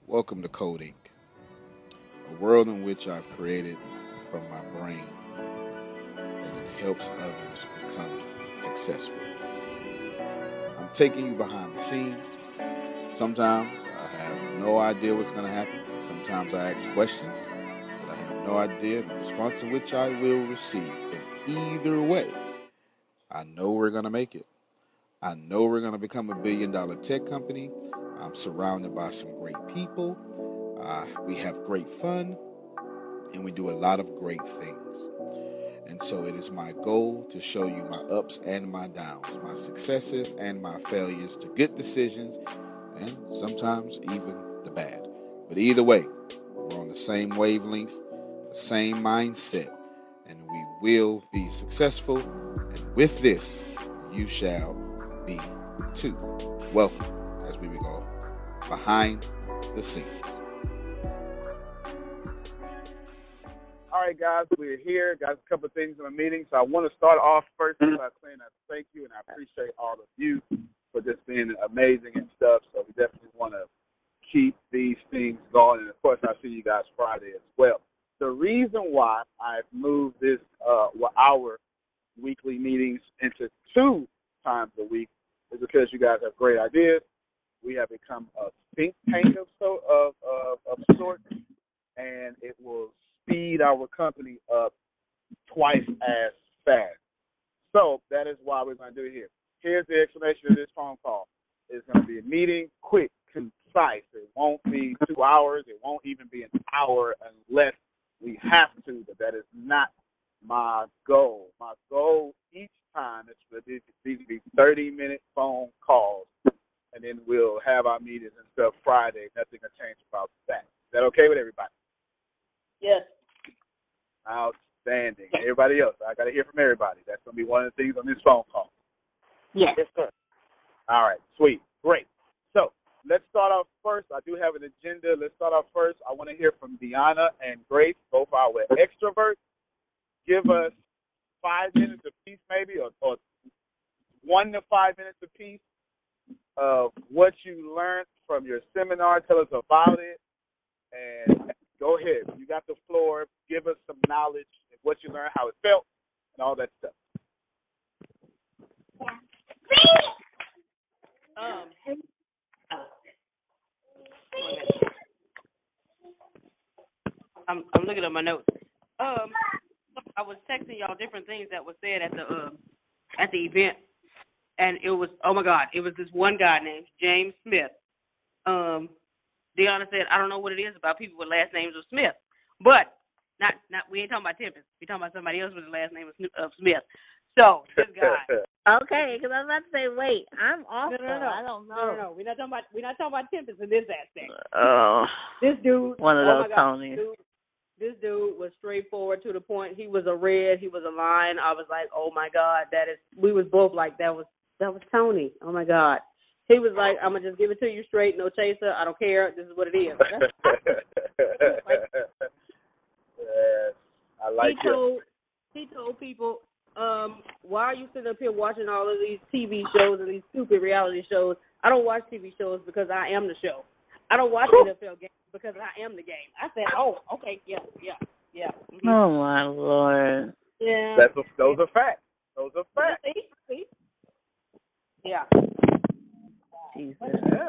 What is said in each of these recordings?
Welcome to Coding, a world in which I've created from my brain and it helps others become successful. I'm taking you behind the scenes. Sometimes I have no idea what's going to happen. Sometimes I ask questions that I have no idea the response to which I will receive. But either way, I know we're going to make it. I know we're going to become $1 billion tech company. I'm surrounded by some great people. We have great fun, and we do a lot of great things. And so it is my goal to show you my ups and my downs, my successes and my failures, to good decisions, and sometimes even the bad. But either way, we're on the same wavelength, the same mindset, and we will be successful. And with this, you shall be too. Welcome as we go behind the scenes. All right, guys, we're here. Got a couple of things in the meeting. So I want to start off first by saying I thank you and I appreciate all of you for just being amazing and stuff. So we definitely want to keep these things going. And, of course, I'll see you guys Friday as well. The reason why I've moved this our weekly meetings into 2 times a week is because you guys have great ideas. We have become a think tank of sorts, and it will speed our company up twice as fast. So that is why we're going to do it here. Here's the explanation of this phone call. It's going to be a meeting, quick, concise. It won't be 2 hours. It won't even be an hour unless we have to, but that is not my goal. My goal each time is for these to be 30-minute phone calls, and then we'll have our meetings and stuff Friday. Nothing will change about that. Is that okay with everybody? Yes. Outstanding. Everybody else, I got to hear from everybody. That's going to be one of the things on this phone call. Yes. Yes, sir. All right, sweet. Great. So let's start off first. I do have an agenda. Let's start off first. I want to hear from Deanna and Grace, both our extroverts. Give us 5 minutes apiece, maybe, or 1 to 5 minutes apiece of what you learned from your seminar. Tell us about it. And go ahead. You got the floor. Give us some knowledge of what you learned, how it felt, and all that stuff. I'm looking at my notes. I was texting y'all different things that were said at the event, and it was, oh my God, it was this one guy named James Smith. Deanna said, I don't know what it is about people with last names of Smith, but not we ain't talking about Tempest. We're talking about somebody else with the last name of Smith. So this guy. Okay, because I was about to say, wait, I'm off. No. I don't know. No. We're not talking about Tempest in this aspect. Oh, This dude, one of those Tonys. This dude was straightforward to the point. He was a red. He was a lion. I was like, oh my God, we was both like, that was Tony. Oh my God. He was like, I'm gonna just give it to you straight, no chaser. I don't care. This is what it is. I like it. He told people, why are you sitting up here watching all of these TV shows and these stupid reality shows? I don't watch TV shows because I am the show. I don't watch NFL games because I am the game. I said, oh, okay, yeah. Mm-hmm. Oh my Lord. Yeah. Those are facts. Those are facts. See? Yeah. Jesus.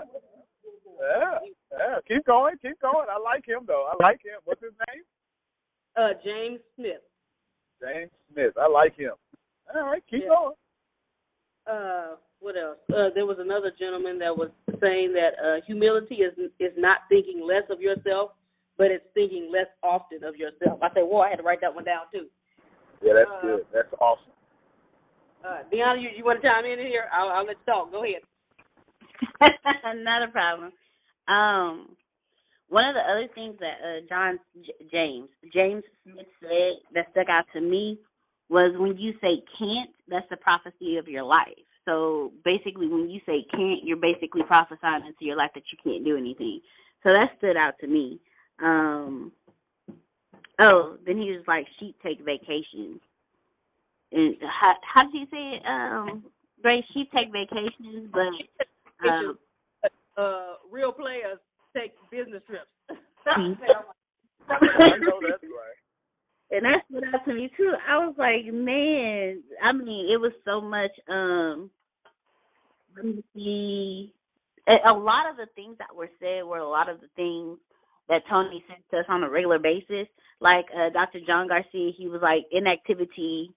Yeah. Keep going. I like him, though. I like him. What's his name? James Smith. James Smith. I like him. All right, keep going. What else? There was another gentleman that was saying that humility is not thinking less of yourself, but it's thinking less often of yourself. I said, whoa, I had to write that one down, too. Yeah, that's good. That's awesome. Deanna, you want to chime in here? I'll let you talk. Go ahead. Not a problem. One of the other things that James Smith said that stuck out to me was when you say can't, that's the prophecy of your life. So basically when you say can't, you're basically prophesying into your life that you can't do anything. So that stood out to me. Then he was like, sheep take vacations. And how did you say it? Grace, sheep take vacations, but real players take business trips. GP. I know that's right. And that stood out to me too. I was like, man, I mean, it was so much. Let me see. A lot of the things that were said were a lot of the things that Tony said to us on a regular basis. Like Dr. John Garcia, he was like, inactivity,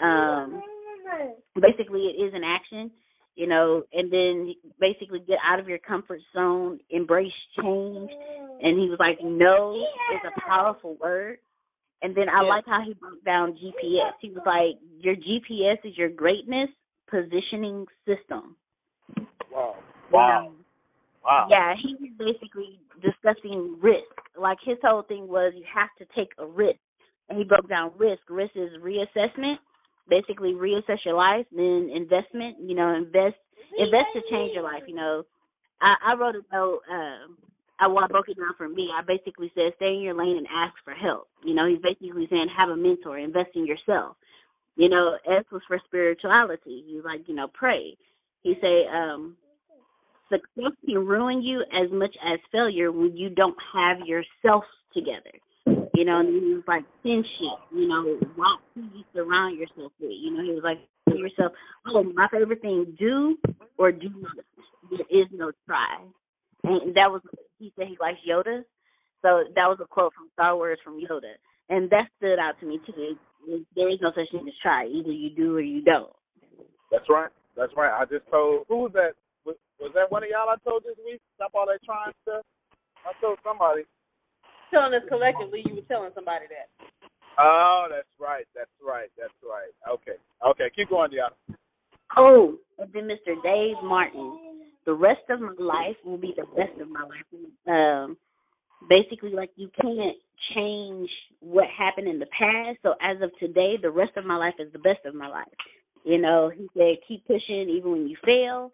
basically it is an action, you know, and then basically get out of your comfort zone, embrace change. And he was like, no is a powerful word. And then I like how he broke down GPS. He was like, your GPS is your greatness positioning system. Wow. Wow. Yeah, he was basically discussing risk. Like his whole thing was you have to take a risk. And he broke down risk. Risk is reassessment. Basically reassess your life, then investment, you know, invest to change your life, you know. I wrote a note, I broke it down for me. I basically said stay in your lane and ask for help. You know, he's basically saying have a mentor, invest in yourself. You know, S was for spirituality. He's like, you know, pray. He say, success can ruin you as much as failure when you don't have yourself together. You know, and he was like, kinship, you know, what you surround yourself with. You know, he was like, to yourself, oh, my favorite thing, do or do not. There is no try. And that was, he said he likes Yoda. So that was a quote from Star Wars from Yoda. And that stood out to me, too. There is no such thing as try. Either you do or you don't. That's right. That's right. I just told, who was that? Was that one of y'all I told this week? Stop all that trying stuff? I told somebody. Telling us collectively, you were telling somebody that. Oh, that's right. That's right. That's right. Okay. Keep going, Deanna. Oh, and then Mr. Dave Martin. The rest of my life will be the best of my life. Basically, like, you can't change what happened in the past. So as of today, the rest of my life is the best of my life. You know, he said, keep pushing even when you fail.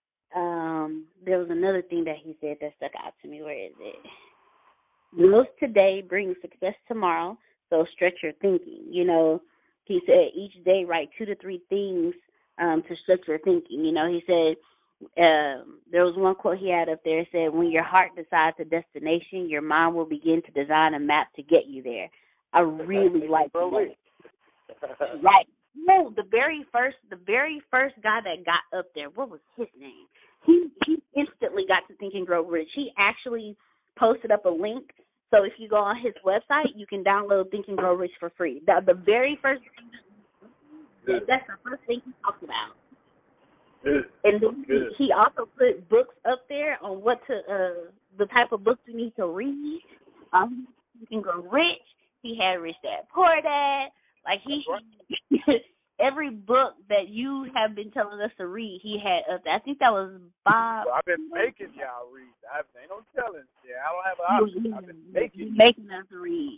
There was another thing that he said that stuck out to me. Where is it? Growth today brings success tomorrow, so stretch your thinking. You know, he said each day write 2 to 3 things to stretch your thinking. You know, he said there was one quote he had up there. It said, when your heart decides a destination, your mind will begin to design a map to get you there. I really like that. Right. No, the very first guy that got up there, what was his name? He instantly got to Think and Grow Rich. He actually posted up a link. So if you go on his website, you can download Think and Grow Rich for free. The very first thing, that's the first thing he talked about. And then he also put books up there on what to, the type of books you need to read. Think and Grow Rich. He had Rich Dad Poor Dad. Like every book that you have been telling us to read, he had up there. I think that was Bob. Well, I've been making y'all read. Ain't no telling. Yeah, I don't have an option. I've been making us read.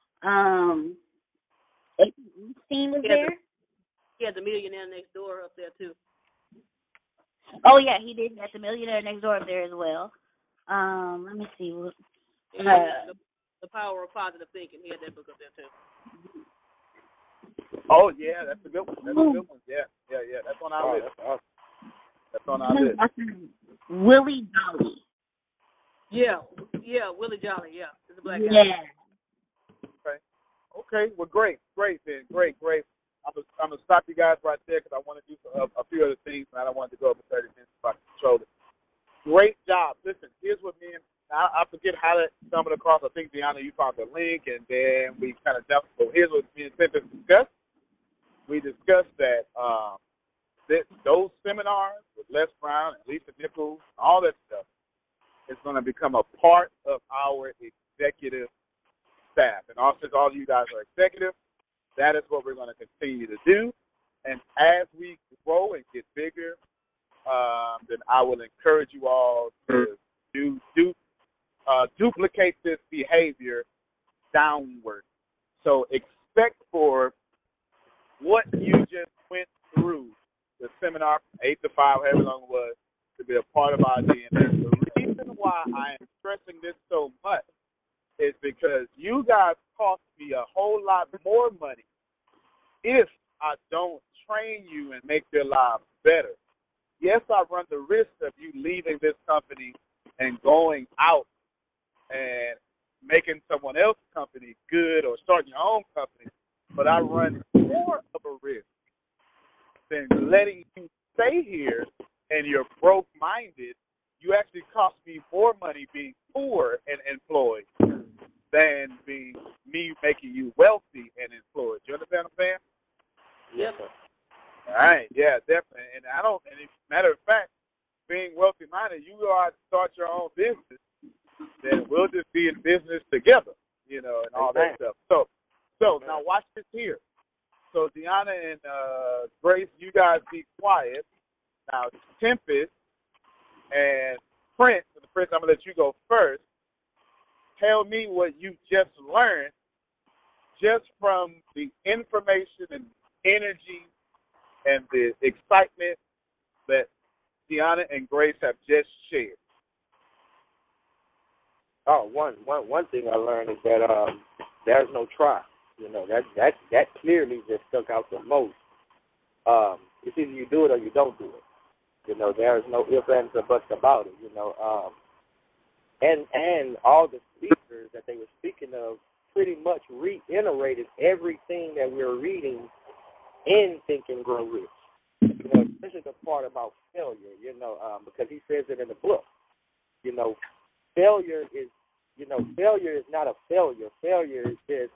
Epstein was there. He had the Millionaire Next Door up there too. Oh yeah, he did have the Millionaire Next Door up there as well. Let me see. The Power of Positive Thinking. He had that book up there too. Oh yeah, that's a good one. That's a good one. Yeah. That's on our list. That's on our list. Willie Jolly. Yeah, Willie Jolly. Yeah, it's a black guy. Yeah. Okay. Well, great, then. Great. I'm gonna stop you guys right there because I want to do a few other things, and I don't want to go over 30 minutes if I can control it. Great job. Listen, here's what me and I forget how to stumble across. I think, Deanna, you found the link, and then we kind of jumped. So here's what me and Tempest discussed. We discussed that those seminars with Les Brown and Lisa Nichols, all that stuff, is going to become a part of our executive staff. And also, since all of you guys are executive, that is what we're going to continue to do. And as we grow and get bigger, then I will encourage you all to duplicate this behavior downward. So expect for what you just went through, the seminar from 8 to 5, however long it was, to be a part of our DNA. The reason why I am stressing this so much is because you guys cost me a whole lot more money if I don't train you and make their lives better. Yes, I run the risk of you leaving this company and going out and making someone else's company good or starting your own company, but I run more of a risk than letting you stay here and you're broke-minded. You actually cost me more money being poor and employed than being me making you wealthy and employed. You understand what I'm saying? Yep. All right, yeah, definitely. And I don't. And as a matter of fact, being wealthy-minded, you go out and start your own business, then we'll just be in business together, you know, and all that stuff. So now watch this here. So Deanna and Grace, you guys be quiet. Now Tempest and Prince, I'm gonna let you go first. Tell me what you just learned, just from the information and energy and the excitement that Deanna and Grace have just shared. Oh, one thing I learned is that there's no try. You know, that clearly just stuck out the most. It's either you do it or you don't do it. You know, there's no ifs, ands, or buts about it. You know, and all the speakers that they were speaking of pretty much reiterated everything that we're reading in Think and Grow Rich. You know, especially the part about failure. You know, because he says it in the book. You know, failure is not a failure. Failure is just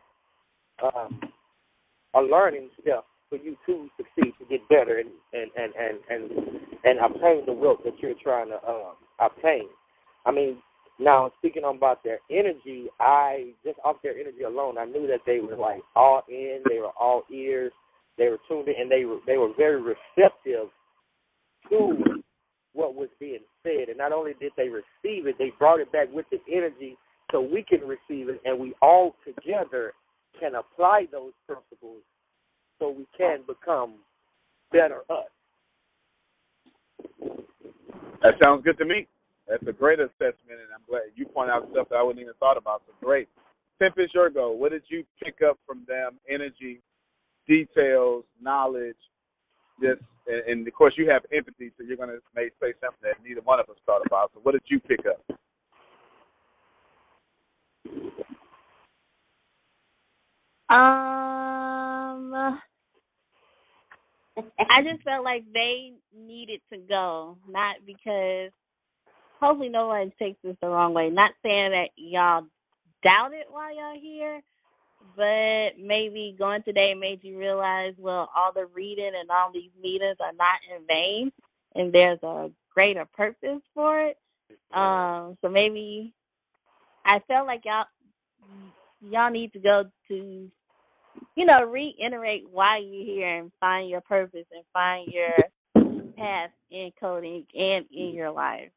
a learning step for you to succeed, to get better and obtain the wealth that you're trying to obtain. I mean, now speaking about their energy, I just off their energy alone, I knew that they were like all in, they were all ears, they were tuned in, and they were very receptive to what was being said. And not only did they receive it, they brought it back with the energy so we can receive it, and we all together can apply those principles so we can become better us. That sounds good to me. That's a great assessment, and I'm glad you pointed out stuff that I wouldn't even thought about. So great. Tempest, your goal. What did you pick up from them? Energy, details, knowledge, just, and of course you have empathy, so you're going to may say something that neither one of us thought about. So what did you pick up? I just felt like they needed to go, not because, hopefully no one takes this the wrong way, not saying that y'all doubt it while y'all here, but maybe going today made you realize, well, all the reading and all these meetings are not in vain, and there's a greater purpose for it. So maybe I felt like y'all need to go to, you know, reiterate why you're here and find your purpose and find your path in coding and in your life.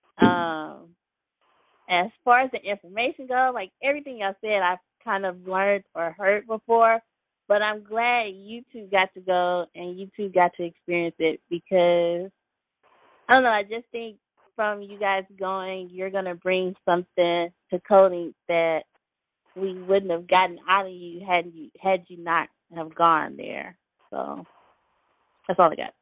As far as the information goes, like everything y'all said, I've kind of learned or heard before, but I'm glad you two got to go and you two got to experience it, because I don't know, I just think from you guys going, you're going to bring something to coding that we wouldn't have gotten out of you had you not have gone there. So that's all I got.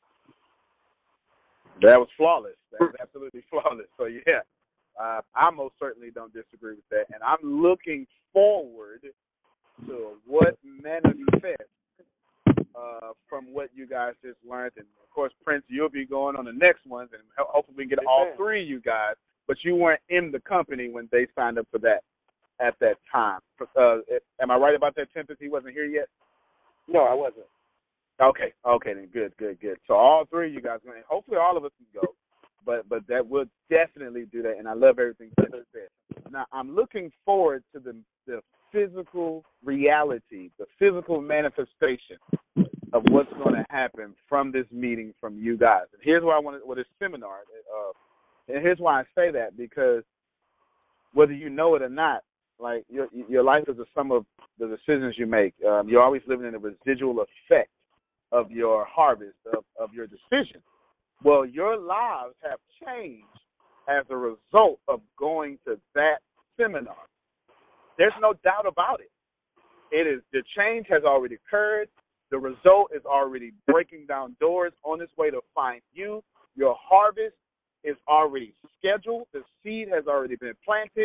That was flawless. That was absolutely flawless. So yeah, I most certainly don't disagree with that, and I'm looking forward to what manifests from what you guys just learned. And of course, Prince, you'll be going on the next ones, and hopefully we can get all three of you guys. But you weren't in the company when they signed up for that at that time. Am I right about that, Tempest? He wasn't here yet? No, I wasn't. Okay, then good. So all three of you guys, and hopefully all of us can go, but that will definitely do that, and I love everything that you said. Now, I'm looking forward to the physical reality, the physical manifestation of what's going to happen from this meeting from you guys. And here's why I wanted, this seminar, and here's why I say that, because whether you know it or not, like your life is a sum of the decisions you make. You're always living in a residual effect of your harvest, of your decision. Well, your lives have changed as a result of going to that seminar. There's no doubt about it. The change has already occurred. The result is already breaking down doors on its way to find you. Your harvest is already scheduled. The seed has already been planted.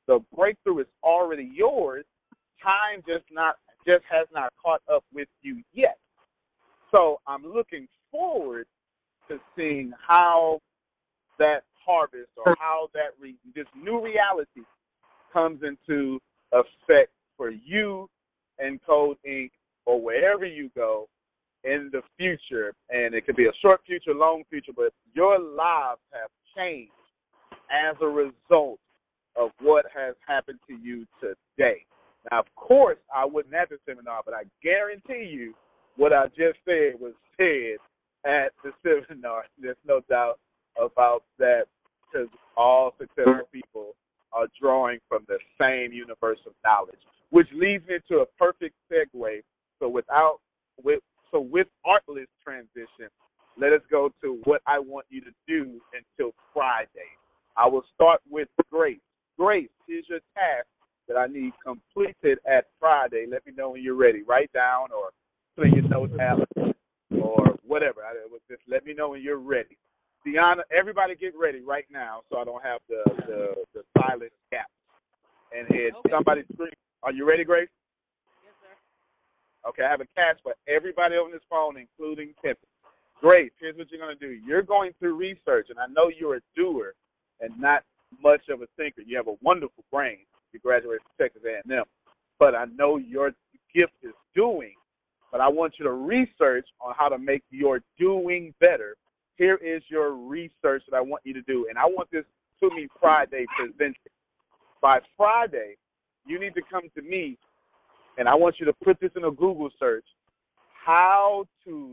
The breakthrough is already yours. Time just has not caught up with you yet. So I'm looking forward to seeing how that harvest or how that this new reality comes into effect for you and Code Inc. or wherever you go in the future. And it could be a short future, long future, but your lives have changed as a result of what has happened to you today. Now, of course, I wasn't at the seminar, but I guarantee you what I just said was said at the seminar. There's no doubt about that, because all successful people are drawing from the same universe of knowledge, which leads me to a perfect segue. So with artless transition, let us go to what I want you to do until Friday. I will start with Grace. Grace, here's your task that I need completed at Friday. Let me know when you're ready. Write down or put in your notes app or whatever. Just let me know when you're ready. Deanna, everybody get ready right now so I don't have the silent gap. And somebody scream. Are you ready, Grace? Yes, sir. Okay, I have a catch for everybody on this phone, including Tiffany. Grace, here's what you're going to do. You're going to research, and I know you're a doer and not much of a thinker. You have a wonderful brain. You graduated from Texas A&M. But I know your gift is doing, but I want you to research on how to make your doing better. Here is your research that I want you to do, and I want this to me Friday presented. By Friday, you need to come to me, and I want you to put this in a Google search, how to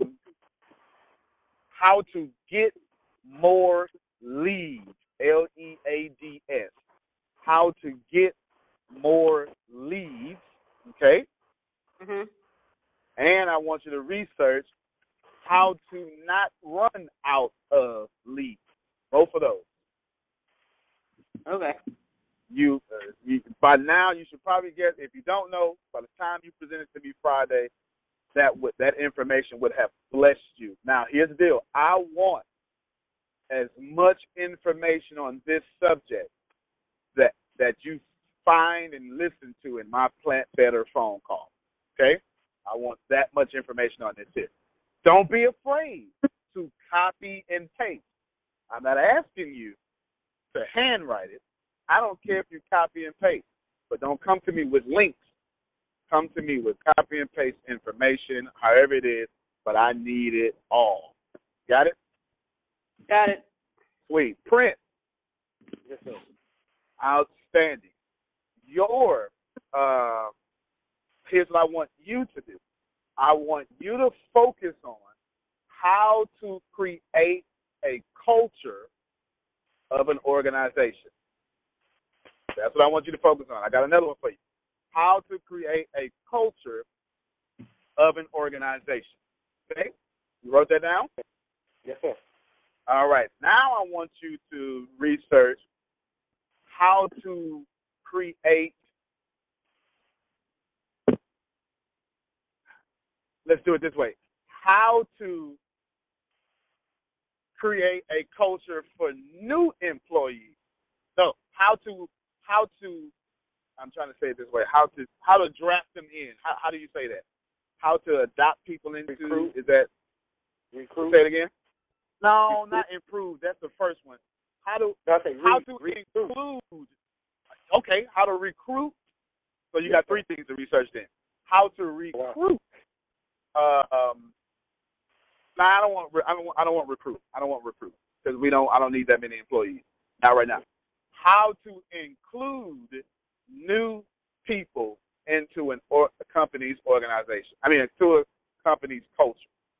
get more leads, Leads, how to get more leads, okay? Mm-hmm. And I want you to research how to not run out of leads. Both of those. Okay. You by now you should probably get, if you don't know, by the time you present it to me Friday, that information would have blessed you. Now here's the deal. I want as much information on this subject that you find and listen to in my Plant Better phone call. Okay? I want that much information on this here. Don't be afraid to copy and paste. I'm not asking you to handwrite it. I don't care if you copy and paste, but don't come to me with links. Come to me with copy and paste information, however it is, but I need it all. Got it? Got it. Sweet. Prince. Yes, sir. Outstanding. Here's what I want you to do. I want you to focus on how to create a culture of an organization. That's what I want you to focus on. I got another one for you. How to create a culture of an organization. Okay? You wrote that down? Yes, sir. All right. Now I want you to research how to create, let's do it this way, how to create a culture for new employees. No, how to I'm trying to say it this way, how to draft them in. How do you say that? How to adopt people into, recruit. Is that, Recruit. say it again? No, not improve. That's the first one. How to include, okay, how to recruit. So you got three things to research then. How to recruit. I don't want recruit. I don't want recruit because I don't need that many employees. Not right now. How to include new people into a company's organization. Into a company's culture.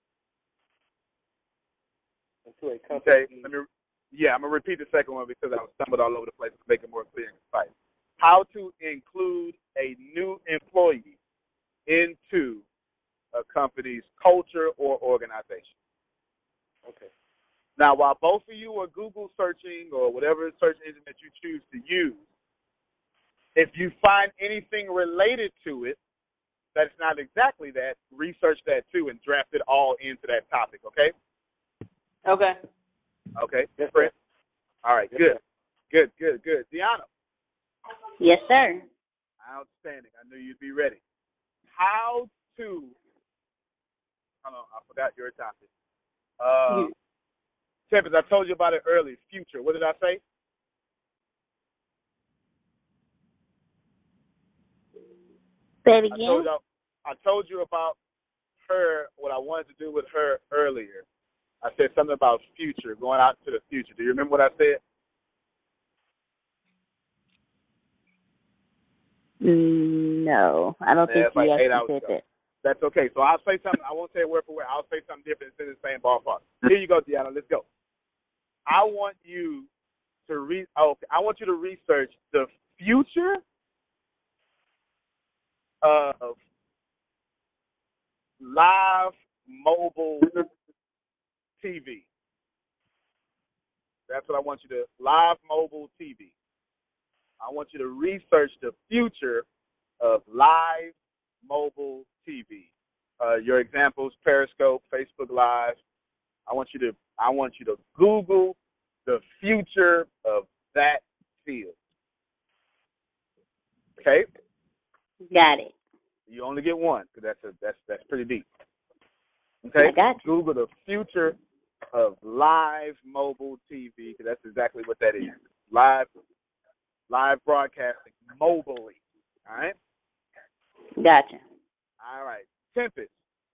Into a company. Okay. I'm gonna repeat the second one because I stumbled all over the place to make it more clear and concise. How to include a new employee into a company's culture or organization. Okay. Now, while both of you are Google searching or whatever search engine that you choose to use, if you find anything related to it that's not exactly that, research that too and draft it all into that topic, okay? Okay. Okay. Yes, Chris? All right, yes, good. Good. Deanna, Yes, sir. Outstanding. I knew you'd be ready. How to, hold on, I forgot your topic. Tempest, I told you about it earlier. Future. What did I say? Say it again. I told you about her, what I wanted to do with her earlier. I said something about future, going out to the future. Do you remember what I said? No, I don't think you actually said that. That's okay. So I'll say something. I won't say it word for word. I'll say something different. It's in the same ballpark. Here you go, Deanna. Let's go. I want you to research the future of live mobile TV. That's what I want you to, live mobile TV. I want you to research the future of live mobile TV. Your examples: Periscope, Facebook Live. I want you to Google the future of that field. Okay? Got it. You only get one because that's pretty deep. Okay? I got you. Google the future of live mobile TV because that's exactly what that is. Live broadcasting mobily. All right? Gotcha. All right. Tempest.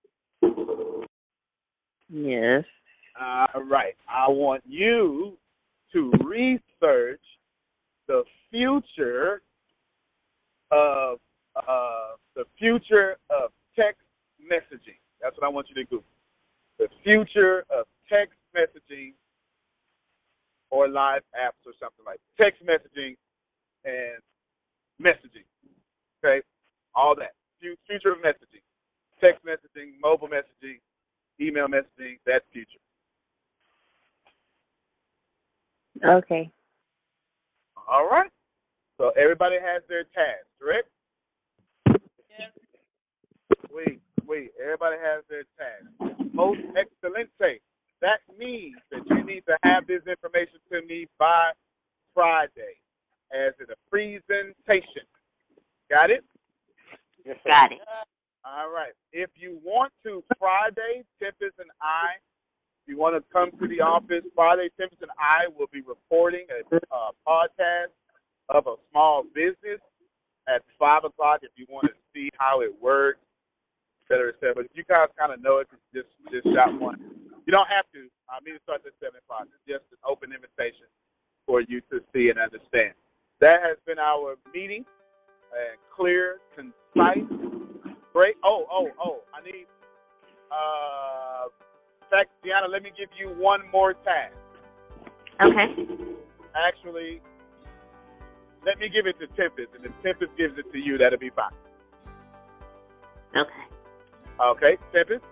Yes. All right. I want you to research the future of text messaging. That's what I want you to Google. The future of text messaging or live apps or something like that. Text messaging and messaging. Okay? All that. Future of messaging. Text messaging, mobile messaging, email messaging, that's future. Okay. All right. So everybody has their task, correct? Yes. Sweet. Everybody has their task. Most excelente. That means that you need to have this information to me by Friday as in a presentation. Got it? Yes, sir. Got it. All right. If you want to, Friday, Tempest and I, if you want to come to the office, Friday, Tempest and I will be reporting a podcast of a small business at 5 o'clock if you want to see how it works, et cetera, et cetera. But if you guys kind of know it, just shot one. You don't have to. Our meeting starts at 7 o'clock. It's just an open invitation for you to see and understand. That has been our meeting. Clear, concise, great. I need, in fact, Deanna, let me give you one more task. Okay. Actually, let me give it to Tempest, and if Tempest gives it to you, that'll be fine. Okay. Okay, Tempest?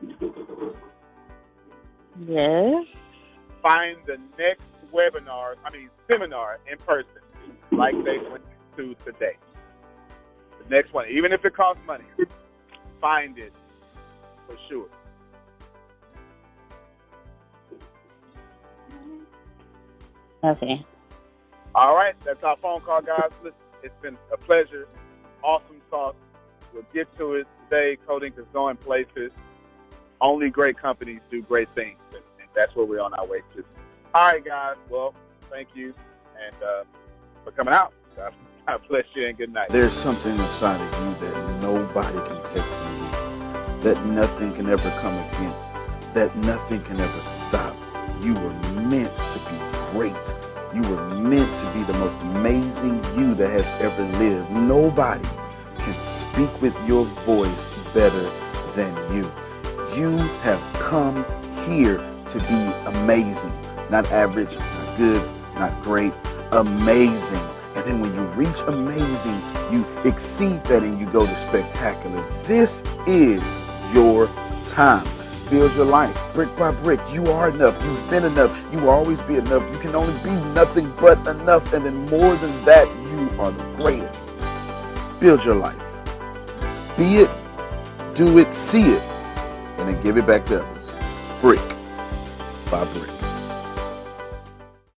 Yes. Find the next seminar in person, like they went to today. The next one, even if it costs money, find it for sure. Okay. All right, that's our phone call, guys. Listen, it's been a pleasure. Awesome talk. We'll get to it today. Coding is going places. Only great companies do great things, and that's where we're on our way to. All right, guys. Well, thank you and for coming out. God bless you and good night. There's something inside of you that nobody can take from you, that nothing can ever come against, that nothing can ever stop. You were meant to be great. You were meant to be the most amazing you that has ever lived. Nobody can speak with your voice better than you. You have come here to be amazing. Not average, not good, not great, amazing. And then when you reach amazing, you exceed that and you go to spectacular. This is your time. Build your life brick by brick. You are enough. You've been enough. You will always be enough. You can only be nothing but enough. And then more than that, you are the greatest. Build your life. Be it, do it, see it, and then give it back to others. Brick by brick.